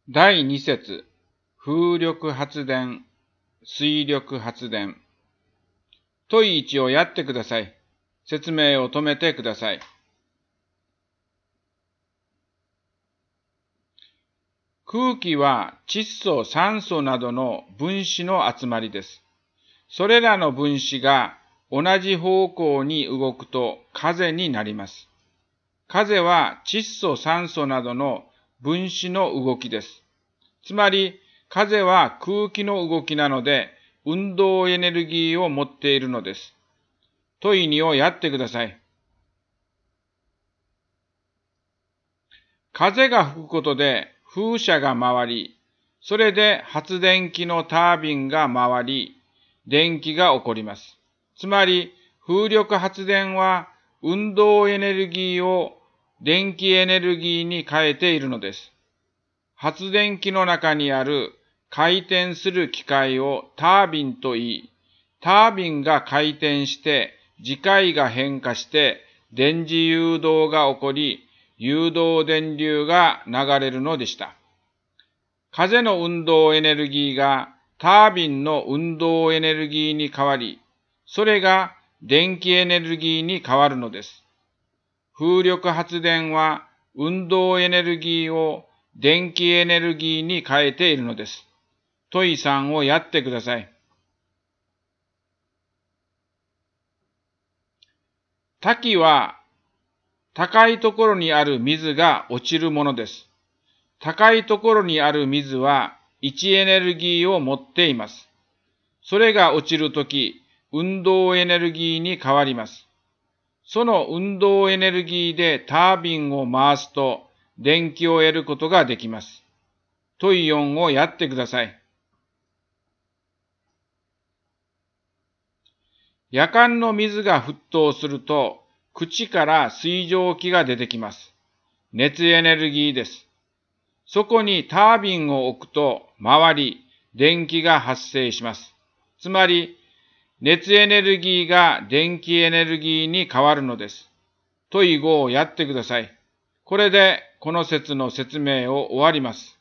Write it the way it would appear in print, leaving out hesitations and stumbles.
第2節、風力発電、水力発電。問1をやってください。説明を止めてください。空気は窒素、酸素などの分子の集まりです。それらの分子が同じ方向に動くと風になります。風は窒素、酸素などの分子の動きです。つまり、風は空気の動きなので、運動エネルギーを持っているのです。問2をやってください。風が吹くことで風車が回り、それで発電機のタービンが回り、電気が起こります。つまり、風力発電は運動エネルギーを電気エネルギーに変えているのです。発電機の中にある回転する機械をタービンと言い、タービンが回転して磁界が変化して電磁誘導が起こり、誘導電流が流れるのでした。風の運動エネルギーがタービンの運動エネルギーに変わり、それが電気エネルギーに変わるのです。風力発電は運動エネルギーを電気エネルギーに変えているのです。問3をやってください。滝は高いところにある水が落ちるものです。高いところにある水は位置エネルギーを持っています。それが落ちるとき、運動エネルギーに変わります。その運動エネルギーでタービンを回すと電気を得ることができます。問4をやってください。やかんの水が沸騰すると、口から水蒸気が出てきます。熱エネルギーです。そこにタービンを置くと回り、電気が発生します。つまり、熱エネルギーが電気エネルギーに変わるのです。問5をやってください。これでこの説の説明を終わります。